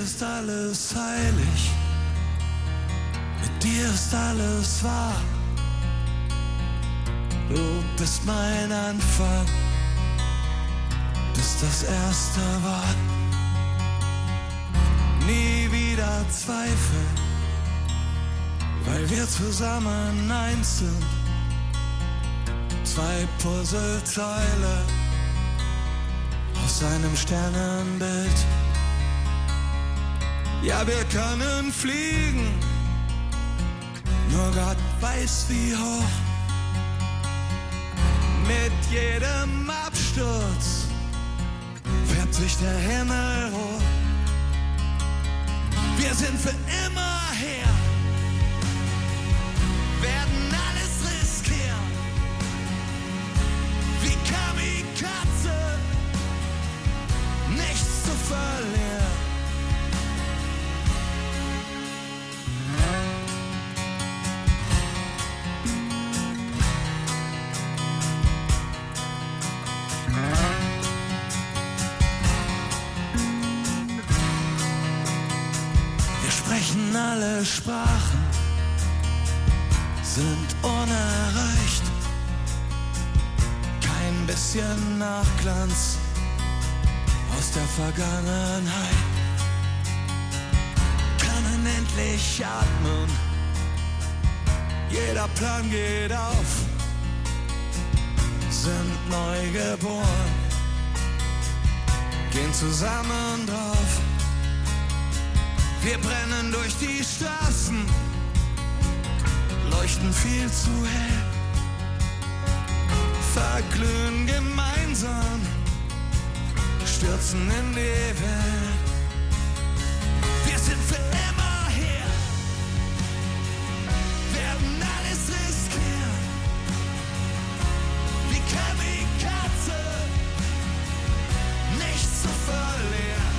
ist alles heilig, mit dir ist alles wahr. Du bist mein Anfang, bist das erste Wort. Nie wieder Zweifel, weil wir zusammen eins sind. Zwei Puzzleteile aus einem Sternenbild. Ja, wir können fliegen, nur Gott weiß wie hoch. Mit jedem Absturz färbt sich der Himmel rot. Wir sind für immer her, werden alles riskieren, wie Kamikaze, nichts zu verlieren. Wir sprechen alle Sprachen, sind unerreicht. Kein bisschen Nachglanz aus der Vergangenheit. Können endlich atmen, jeder Plan geht auf. Sind neu geboren, gehen zusammen drauf. Wir brennen durch die Straßen, leuchten viel zu hell, verglühen gemeinsam, stürzen in die Welt. Wir sind für immer hier, werden alles riskieren, wie Kamikaze, nichts zu verlieren.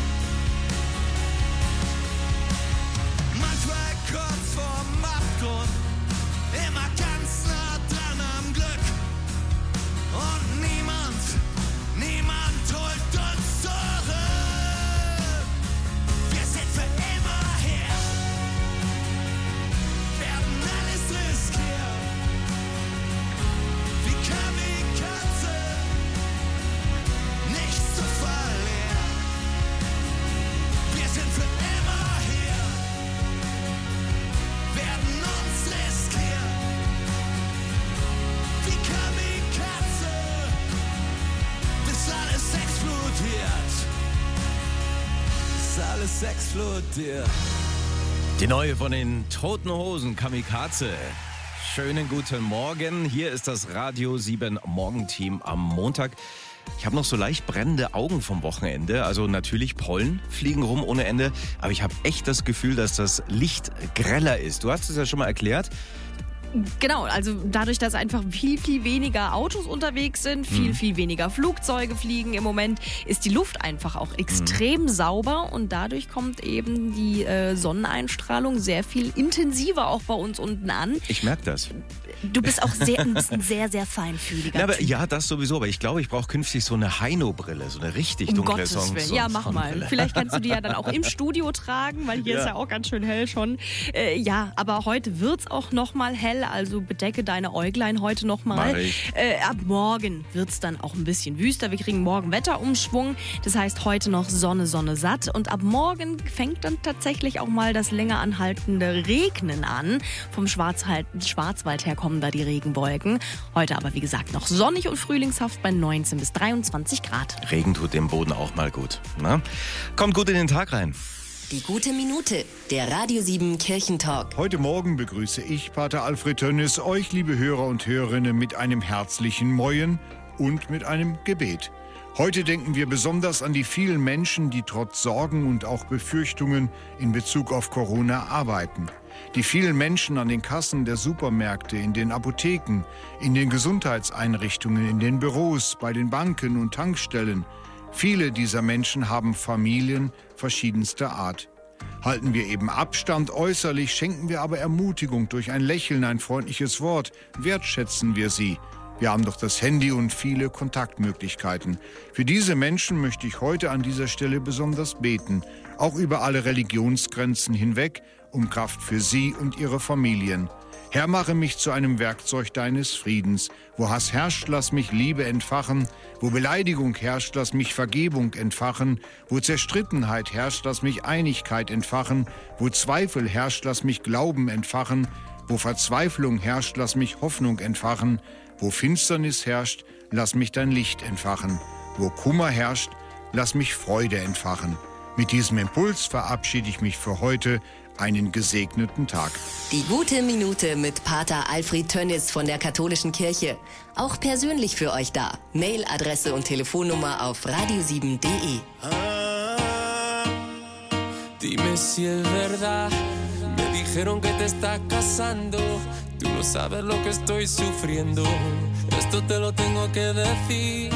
Manchmal kurz vorm Abgrund, immer ganz nah dran am Glück. Und niemand holt uns zurück. Wir sind für immer hier, werden alles riskieren, wie Kamikaze, nichts zu verlieren. Wir sind für immer hier, werden uns riskieren, wie Kamikaze, bis alles explodiert. Bis alles explodiert. Die neue von den Toten Hosen, Kamikaze. Schönen guten Morgen. Hier ist das Radio 7 Morgenteam am Montag. Ich habe noch so leicht brennende Augen vom Wochenende. Also natürlich Pollen fliegen rum ohne Ende. Aber ich habe echt das Gefühl, dass das Licht greller ist. Du hast es ja schon mal erklärt. Genau, also dadurch, dass einfach viel, viel weniger Autos unterwegs sind, viel weniger Flugzeuge fliegen im Moment, ist die Luft einfach auch extrem sauber und dadurch kommt eben die Sonneneinstrahlung sehr viel intensiver auch bei uns unten an. Ich merke das. Du bist auch ein sehr, sehr feinfühliger Ja, aber, Typ. ja, das sowieso. Aber ich glaube, ich brauche künftig so eine Heino-Brille, so eine richtig dunkle Gottes Willen. Ja, mach mal. Sonnenbrille. Vielleicht kannst du die ja dann auch im Studio tragen, weil hier ist ja auch ganz schön hell schon. Ja, aber heute wird's auch noch mal hell, also bedecke deine Äuglein heute noch mal. Mach ich. Ab morgen wird's dann auch ein bisschen wüster. Wir kriegen morgen Wetterumschwung. Das heißt, heute noch Sonne, Sonne satt. Und ab morgen fängt dann tatsächlich auch mal das länger anhaltende Regnen an. Vom Schwarzwald her kommen da die Regenwolken. Heute aber, wie gesagt, noch sonnig und frühlingshaft bei 19 bis 23 Grad. Regen tut dem Boden auch mal gut. Na? Kommt gut in den Tag rein. Die gute Minute, der Radio 7 Kirchentalk. Heute Morgen begrüße ich, Pater Alfred Tönnis, euch, liebe Hörer und Hörerinnen, mit einem herzlichen Moin und mit einem Gebet. Heute denken wir besonders an die vielen Menschen, die trotz Sorgen und auch Befürchtungen in Bezug auf Corona arbeiten. Die vielen Menschen an den Kassen der Supermärkte, in den Apotheken, in den Gesundheitseinrichtungen, in den Büros, bei den Banken und Tankstellen. Viele dieser Menschen haben Familien verschiedenster Art. Halten wir eben Abstand äußerlich, schenken wir aber Ermutigung durch ein Lächeln, ein freundliches Wort, wertschätzen wir sie. Wir haben doch das Handy und viele Kontaktmöglichkeiten. Für diese Menschen möchte ich heute an dieser Stelle besonders beten, auch über alle Religionsgrenzen hinweg, um Kraft für sie und ihre Familien. Herr, mache mich zu einem Werkzeug deines Friedens. Wo Hass herrscht, lass mich Liebe entfachen. Wo Beleidigung herrscht, lass mich Vergebung entfachen. Wo Zerstrittenheit herrscht, lass mich Einigkeit entfachen. Wo Zweifel herrscht, lass mich Glauben entfachen. Wo Verzweiflung herrscht, lass mich Hoffnung entfachen. Wo Finsternis herrscht, lass mich dein Licht entfachen. Wo Kummer herrscht, lass mich Freude entfachen. Mit diesem Impuls verabschiede ich mich für heute. Einen gesegneten Tag. Die gute Minute mit Pater Alfred Tönnis von der Katholischen Kirche. Auch persönlich für euch da. Mailadresse und Telefonnummer auf radio7.de. Dime si es verdad. Me dijeron que te estás casando. Tú no sabes lo que estoy sufriendo. Esto te lo tengo que decir.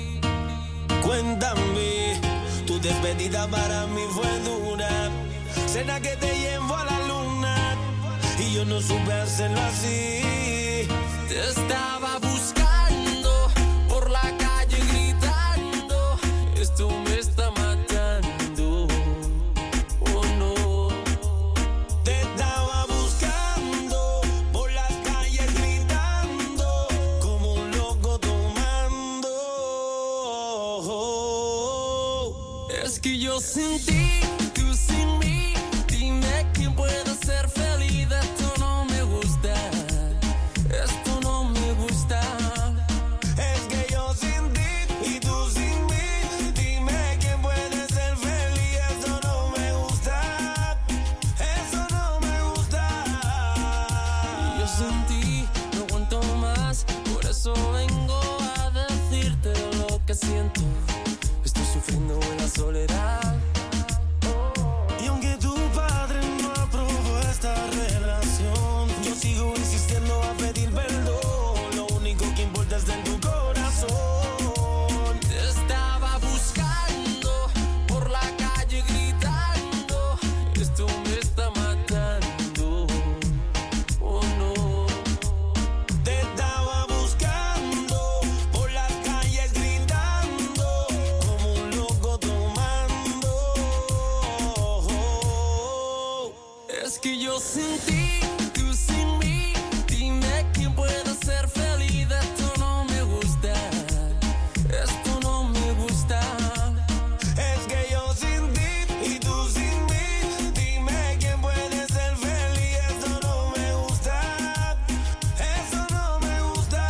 Cuéntame, tu despedida para mí fue dura. Cena que te llevo a la luna y yo no supe hacerlo así. Te estaba buscando por la calle gritando. Esto me está matando. Oh no. Te estaba buscando por las calles gritando como un loco tomando. Es que yo sin ti. Siento, estoy sufriendo en la soledad. Y aunque tu padre no aprobó esta relación, yo sigo insistiendo a pedir perdón. Lo único que importa es de tu corazón. Te estaba buscando por la calle gritando. Esto me está matando. Oh no. Te estaba buscando por las calles gritando como un loco tomando. Es que yo sin ti, tú sin mí. Dime quién puede ser feliz. Esto no me gusta. Esto no me gusta. Es que yo sin ti y tú sin mí. Dime quién puede ser feliz. Esto no me gusta. Eso no me gusta.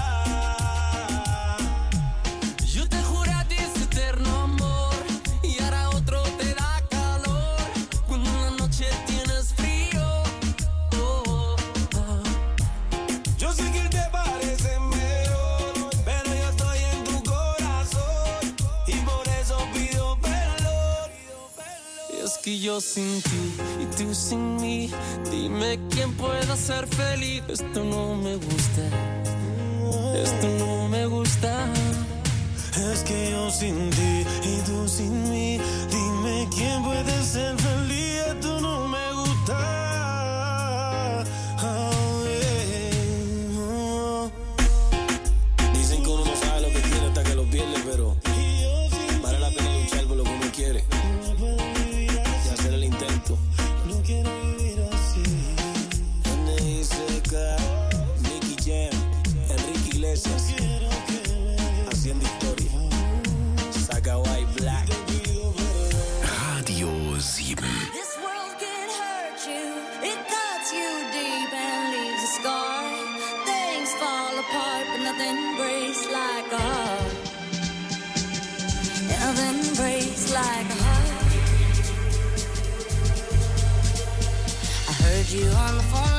Yo te juré a ti ese eterno amor y ahora otro te da calor cuando en la noche tienes frío. Oh, oh. Yo sé que él te parece mejor, pero yo estoy en tu corazón y por eso pido perdón. Es que yo sin ti y tú sin mí. Dime quién pueda ser feliz. Esto no me gusta. Esto no me gusta. Es que yo sin ti y tú sin mí. Dime quién puede ser feliz. Esto no me gusta. Oh, yeah. Dicen que uno no sabe lo que tiene hasta que lo pierde, pero vale la pena luchar por lo que uno quiere y hacer el intento. No quiero vivir así. NICK, Nicky Jam, Enrique Iglesias, haciendo historia. Saca White Black. Radio 7. This world can hurt you, it cuts you deep and leaves a scar. Things fall apart, but nothing breaks like a heart. Nothing breaks like a heart. I heard you on the phone